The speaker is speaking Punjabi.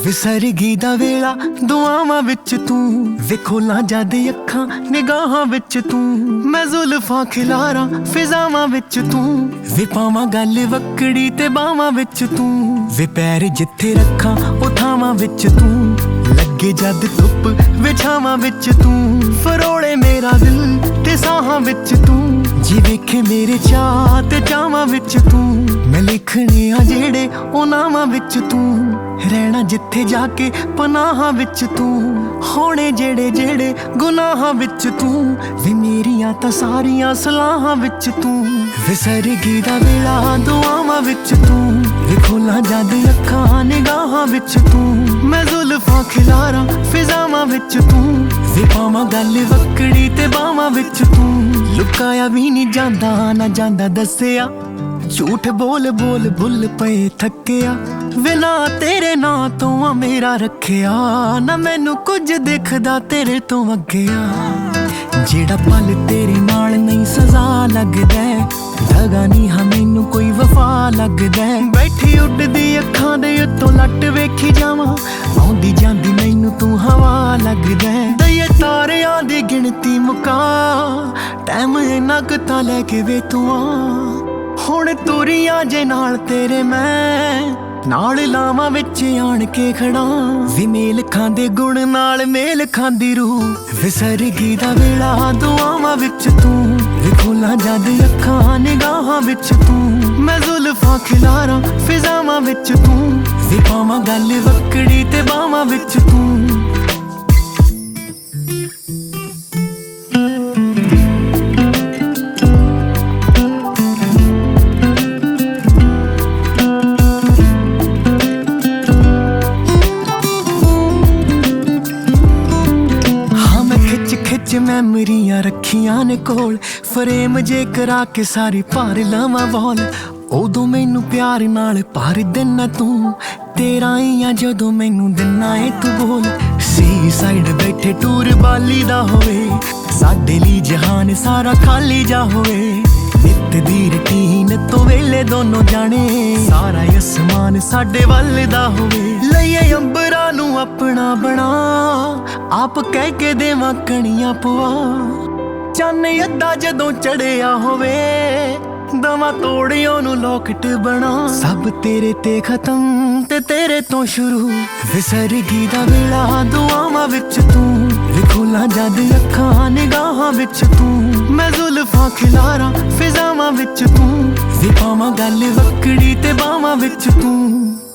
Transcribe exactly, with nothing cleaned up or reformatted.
ਵਿਸਰਗੀ ਦਾ ਵੇਲਾ ਦੁਆਵਾਂ ਵਿੱਚ ਤੂੰ, ਵੇ ਖੋਲਾਂ ਜਦ ਅੱਖਾਂ ਨਿਗਾਹਾਂ ਵਿੱਚ ਤੂੰ। ਮੈਂ ਜ਼ੁਲਫਾਂ ਖਿਲਾਰਾਂ ਫਿਜ਼ਾਵਾਂ ਵਿੱਚ ਤੂੰ, ਵੇ ਪਾਵਾਂ ਗੱਲ ਵਕੜੀ ਤੇ ਬਾਵਾਂ ਵਿੱਚ ਤੂੰ। ਵੇ ਪੈਰ ਜਿੱਥੇ ਰੱਖਾਂ ਉਹ ਥਾਵਾਂ ਵਿੱਚ ਤੂੰ, ਲੱਗੇ ਜਦ ਧੁੱਪ ਵਿਛਾਵਾਂ ਵਿੱਚ ਤੂੰ। ਫਰੋਲੇ ਮੇਰਾ ਦਿਲ ਤੇ ਸਾਹਾਂ ਵਿੱਚ ਤੂੰ, ਜੀ ਵੇਖੇ ਮੇਰੇ ਚਾਹ ਤੇ ਚਾਵਾਂ ਵਿੱਚ ਤੂੰ। ਮੈਂ ਲਿਖਣੇ ਆ ਜਿਹੜੇ ਉਹ ਨਾਵਾਂ ਵਿੱਚ ਤੂੰ, ਰਹਿਣਾ ਜਿੱਥੇ ਜਾ ਕੇ ਪਨਾਹਾਂ ਵਿੱਚ ਤੂੰ। ਹੋਣੇ ਜਿਹੜੇ ਜਿਹੜੇ ਗੁਨਾਹਾਂ ਵਿੱਚ ਤੂੰ, ਵੇ ਮੇਰੀਆਂ ਤਾਂ ਸਾਰੀਆਂ ਸਲਾਹਾਂ ਵਿੱਚ ਤੂੰ। ਵਿਸਰਗੀ ਦਾ ਵੇਲਾ ਦੁਆਵਾਂ ਵਿੱਚ ਤੂੰ, ਵੇ ਖੋਲਾਂ ਜਦ ਅੱਖਾਂ ਨਿਗਾਹਾਂ ਵਿੱਚ ਤੂੰ। ਮੈਂ ਜ਼ੁਲਫਾਂ ਖਿਲਾਰਾਂ ਫਿਜ਼ਾਵਾਂ ਵਿੱਚ ਤੂੰ, ਵੇ ਪਾਵਾਂ ਗੱਲ ਵਕੜੀ ਤੇ ਬਾਵਾਂ ਵਿੱਚ ਤੂੰ। ਲੁਕਾਇਆ ਵੀ ਨਹੀਂ ਜਾਂਦਾ ਨਾ ਜਾਂਦਾ ਦੱਸਿਆ, ਝੂਠ ਬੋਲ ਬੋਲ ਬੁੱਲ ਪਏ ਥੱਕਿਆ। ਵੇ ਨਾ ਤੇਰੇ ਨਾਂ ਤੋਂ ਆ ਮੇਰਾ ਰੱਖਿਆ, ਨਾ ਮੈਨੂੰ ਕੁਝ ਦਿਖਦਾ ਤੇਰੇ ਤੋਂ ਅੱਗਿਆ। ਜਿਹੜਾ ਪਲ ਤੇਰੇ ਨਾਲ ਨਹੀਂ ਸਜ਼ਾ ਲੱਗਦਾ, ਦਗਾ ਨਹੀਂ ਹਾਂ ਮੈਨੂੰ ਕੋਈ ਵਫਾ ਲੱਗਦਾ। ਬੈਠੀ ਉੱਡਦੀ ਅੱਖਾਂ ਦੇ ਉੱਤੋਂ ਲੱਟ ਵੇਖੀ ਜਾਵਾਂ, ਆਉਂਦੀ ਜਾਂਦੀ ਮੈਨੂੰ ਤੂੰ ਹਵਾ ਲੱਗਦਾ। ਦਈਏ ਤਾਰਿਆਂ ਦੀ ਗਿਣਤੀ ਮੁਕਾ, ਟਾਈਮ ਇੰਨਾ ਕੁ ਤਾਂ ਲੈ ਕੇ ਵੇ ਤੂੰ ਆ। ਹੁਣ ਤੁਰੀਆਂ ਜੇ ਨਾਲ ਤੇਰੇ ਮੈਂ, ਨਾਲ ਲਾਵਾਂ ਵਿੱਚ ਆਣ ਕੇ ਖੜਾ। ਵੀ ਮੇਲ ਖਾਂਦੇ ਗੁਣ ਨਾਲ ਮੇਲ ਖਾਂਦੀ ਰੂਹ, ਵਿਸਰਗੀ ਦਾ ਵੇਲਾ ਦੁਆਵਾਂ ਵਿੱਚ ਤੂੰ। ਵੇ ਖੋਲਾਂ ਜਦ ਅੱਖਾਂ ਨਿਗਾਹਾਂ ਵਿੱਚ ਤੂੰ। ਮੈਂ ਜ਼ੁਲਫਾਂ ਖਿਲਾਰਾਂ ਫਿਜ਼ਾਵਾਂ ਵਿੱਚ ਤੂੰ, ਵੇ ਪਾਵਾਂ ਗੱਲ ਵਕੜੀ ਤੇ ਬਾਵਾਂ ਵਿੱਚ ਤੂੰ। ਖਿੱਚ ਮੈਮਰੀਆਂ ਰੱਖੀਆਂ ਨੇ ਕੋਲ, ਫਰੇਮ ਜੇ ਕਰਾ ਕੇ ਸਾਰੀ ਭਾਰ ਲਾਵਾਂ ਵਾਲ। ਉਦੋਂ ਮੈਨੂੰ ਪਿਆਰ ਨਾਲ ਭਰ ਦੇਣਾ ਤੂੰ, ਤੇਰਾ ਹੀ ਆ ਜਦੋਂ ਮੈਨੂੰ ਦਿਨਾ ਏ ਤੂੰ ਬੋਲ। ਸੀ ਸਾਈਡ ਬੈਠੇ ਟੂਰ ਬਾਲੀ ਦਾ ਹੋਵੇ, ਸਾਡੇ ਲਈ ਜਹਾਨ ਸਾਰਾ ਖਾਲੀ ਜਾ ਹੋਵੇ। ਨਿੱਤ ਦੀ ਰੁਟੀਨ ਤੋਂ ਵੇਲੇ ਦੋਨੋਂ ਜਾਣੇ, ਸਾਰਾ ਅਸਮਾਨ ਸਾਡੇ ਵੱਲ ਦਾ ਹੋਵੇ। ਲਈਏ ਅੰਬਰਾਂ ਨੂੰ ਆਪਣਾ ਬਣਾ, ਆਪ ਕਹਿ ਕੇ ਦੇਵਾਂ ਕਣੀਆਂ ਪਵਾ। ਚੰਨ ਅੱਧਾ ਜਦੋਂ ਚੜਿਆ ਹੋਵੇ, ਦਵਾ ਤੋੜਿਓ ਨੂੰ ਲੋਕਟ ਬਣਾ। ਸਭ ਤੇਰੇ ਤੇ ਖਤਮ ਤੇ ਤੇਰੇ ਤੋਂ ਸ਼ੁਰੂ, ਵਿਸਰਗੀ ਦਾ ਵੇਲਾ ਦੁਆਵਾਂ ਵਿੱਚ ਤੂੰ। ਵੇ ਖੋਲਾਂ ਜਦ ਅੱਖਾਂ ਨਿਗਾਹਾਂ ਵਿੱਚ ਤੂੰ। ਮੈਂ ਜ਼ੁਲਫਾਂ ਖਿਲਾਰਾਂ ਫਿਜ਼ਾਵਾਂ ਵਿੱਚ ਤੂੰ, ਵੇ ਪਾਵਾਂ ਗੱਲ ਵਕੜੀ ਤੇ ਬਾਵਾਂ ਵਿੱਚ ਤੂੰ।